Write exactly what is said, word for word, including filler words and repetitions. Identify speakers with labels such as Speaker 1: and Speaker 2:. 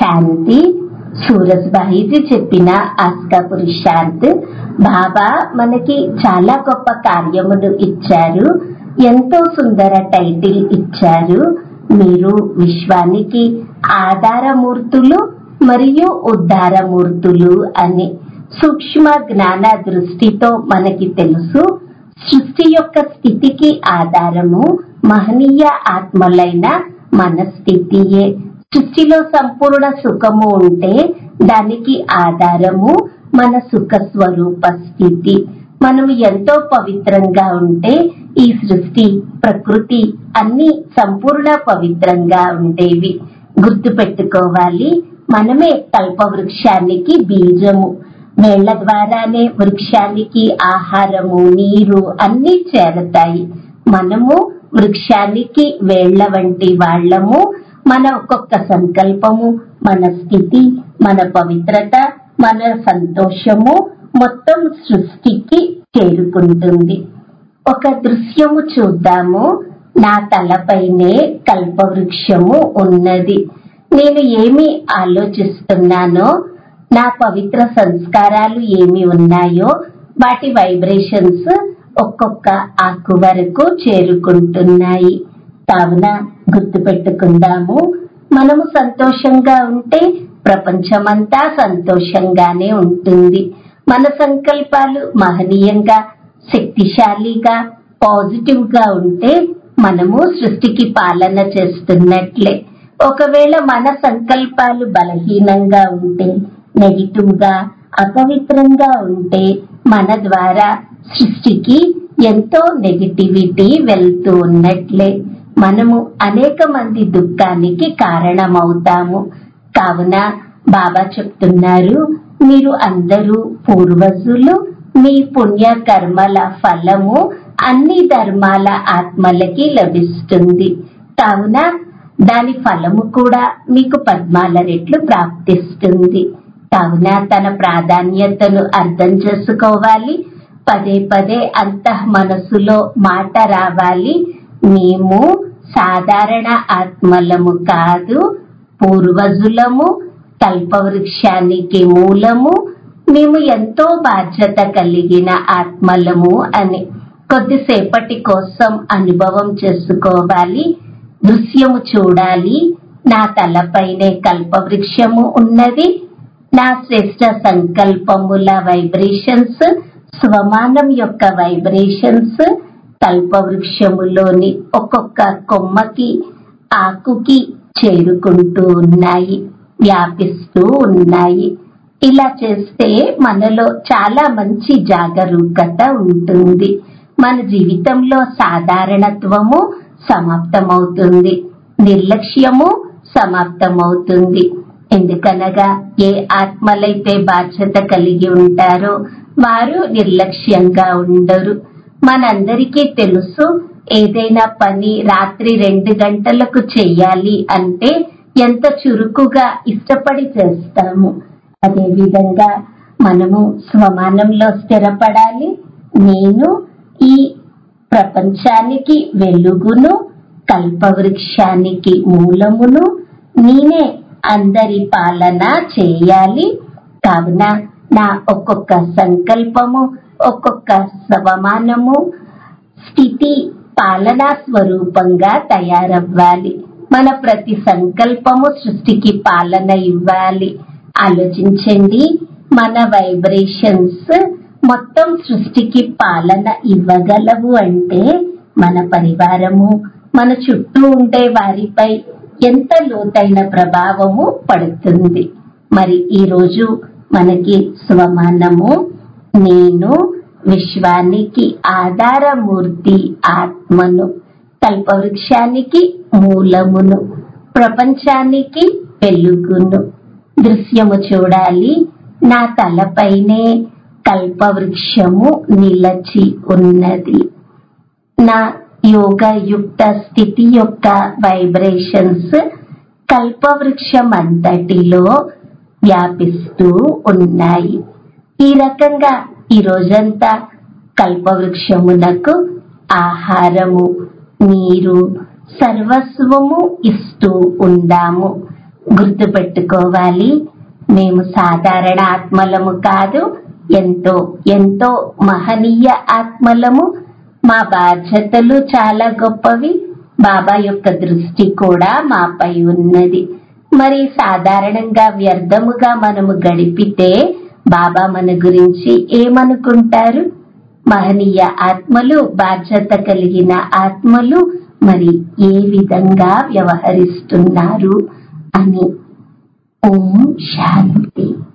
Speaker 1: శాంతి. సూరజ్భాయిజీ చెప్పిన ఆస్కా పురుషార్థ్. బాబా మనకి చాలా గొప్ప కార్యమును ఇచ్చారు, ఎంతో సుందర టైటిల్ ఇచ్చారు. మీరు విశ్వానికి ఆధారమూర్తులు మరియు ఉద్ధారమూర్తులు అని. సూక్ష్మ జ్ఞాన దృష్టితో మనకి తెలుసు, సృష్టి యొక్క స్థితికి ఆధారము మహనీయ ఆత్మలైన మన స్థితియే. సృష్టిలో సంపూర్ణ సుఖము ఉంటే దానికి ఆధారము మన సుఖ స్వరూప స్థితి. మనము ఎంతో పవిత్రంగా ఉంటే ఈ సృష్టి, ప్రకృతి అన్ని సంపూర్ణ పవిత్రంగా ఉండేవి. గుర్తు పెట్టుకోవాలి, మనమే కల్పవృక్షానికి బీజము. వేళ్ల ద్వారానే వృక్షానికి ఆహారము, నీరు అన్ని చేరతాయి. మనము వృక్షానికి వేళ్ల వంటి వాళ్ళము. మన ఒక్కొక్క సంకల్పము, మన స్థితి, మన పవిత్రత, మన సంతోషము మొత్తం సృష్టికి చేరుకుంటుంది. ఒక దృశ్యము చూద్దాము. నా తలపైనే కల్పవృక్షము ఉన్నది. నేను ఏమి ఆలోచిస్తున్నానో, నా పవిత్ర సంస్కారాలు ఏమి ఉన్నాయో వాటి వైబ్రేషన్స్ ఒక్కొక్క ఆకు వరకు చేరుకుంటున్నాయి. కావున గుర్తు పెట్టుకుందాము, మనము సంతోషంగా ఉంటే ప్రపంచమంతా సంతోషంగానే ఉంటుంది. మన సంకల్పాలు మహనీయంగా, శక్తిశాలిగా, పాజిటివ్ గా ఉంటే మనము సృష్టికి పాలన చేస్తున్నట్లే. ఒకవేళ మన సంకల్పాలు బలహీనంగా ఉంటే, నెగిటివ్ గా, అపవిత్రంగా ఉంటే మన ద్వారా సృష్టికి ఎంతో నెగిటివిటీ వెళ్తూ ఉన్నట్లే. మనము అనేక మంది దుఃఖానికి కారణమవుతాము. కావున బాబా చెప్తున్నారు, మీరు అందరూ పూర్వజులు. మీ పుణ్య కర్మల ఫలము అన్ని ధర్మాల ఆత్మలకి లభిస్తుంది. కావున దాని ఫలము కూడా మీకు పద్మాల రెట్లు ప్రాప్తిస్తుంది. కావున తన ప్రాధాన్యతను అర్థం చేసుకోవాలి. పదే పదే అంతః మనసులో మాట రావాలి, మేము సాధారణ ఆత్మలము కాదు, పూర్వజులము, కల్పవృక్షానికి మూలము, మేము ఎంతో బాధ్యత కలిగిన ఆత్మలము అని కొద్దిసేపటి కోసం అనుభవం చేసుకోవాలి. దృశ్యము చూడాలి, నా తలపైనే కల్పవృక్షము ఉన్నది. నా శ్రేష్ట సంకల్పముల వైబ్రేషన్స్, స్వమానం యొక్క వైబ్రేషన్స్ కల్పవృక్షములోని ఒక్కొక్క కొమ్మకి, ఆకుకి చేరుకుంటూ ఉన్నాయి, వ్యాపిస్తూ ఉన్నాయి. ఇలా చేస్తే మనలో చాలా మంచి జాగరూకత ఉంటుంది. మన జీవితంలో సాధారణత్వము సమాప్తమవుతుంది, నిర్లక్ష్యము సమాప్తమవుతుంది. ఎందుకనగా ఏ ఆత్మలైతే బాధ్యత కలిగి ఉంటారో వారు నిర్లక్ష్యంగా ఉండరు. మనందరికీ తెలుసు, ఏదైనా పని రాత్రి రెండు గంటలకు చెయ్యాలి అంటే ఎంత చురుకుగా ఇష్టపడి చేస్తాము. అదేవిధంగా మనము స్వమానంలో స్థిరపడాలి. నేను ఈ ప్రపంచానికి వెలుగును, కల్పవృక్షానికి మూలమును, నేనే అందరి పాలన చేయాలి. కావున నా ఒక్కొక్క సంకల్పము, ఒక్కొక్క స్వమానము స్థితి పాలనా స్వరూపంగా తయారవ్వాలి. మన ప్రతి సంకల్పము సృష్టికి పాలన ఇవ్వాలి. ఆలోచించండి, మన వైబ్రేషన్స్ మొత్తం సృష్టికి పాలన ఇవ్వగలవు అంటే మన పరివారము, మన చుట్టూ ఉండే వారిపై ఎంత లోతైన ప్రభావము పడుతుంది. మరి ఈరోజు మనకి స్వమానము, నేను విశ్వానికి ఆధారమూర్తి ఆత్మను, కల్పవృక్షానికి మూలమును, ప్రపంచానికి వెలుగును. దృశ్యము చూడాలి, నా తలపైనే కల్పవృక్షము నిలచి ఉన్నది. నా యోగయుక్త స్థితి యొక్క వైబ్రేషన్స్ కల్పవృక్షమంతటిలో వ్యాపిస్తూ ఉన్నాయి. ఈ రకంగా ఈ రోజంతా కల్పవృక్షమునకు ఆహారము, నీరు, సర్వస్వము ఇస్తూ ఉందాము. గుర్తుపెట్టుకోవాలి, మేము సాధారణ ఆత్మలము కాదు, ఎంతో ఎంతో మహనీయ ఆత్మలము. మా బాధ్యతలు చాలా గొప్పవి. బాబా యొక్క దృష్టి కూడా మాపై ఉన్నది. మరి సాధారణంగా వ్యర్థముగా మనము గడిపితే బాబా మన గురించి ఏమనుకుంటారు? మహనీయ ఆత్మలు, బాధ్యత కలిగిన ఆత్మలు మరి ఏ విధంగా వ్యవహరిస్తున్నారు అని. ఓం శాంతి.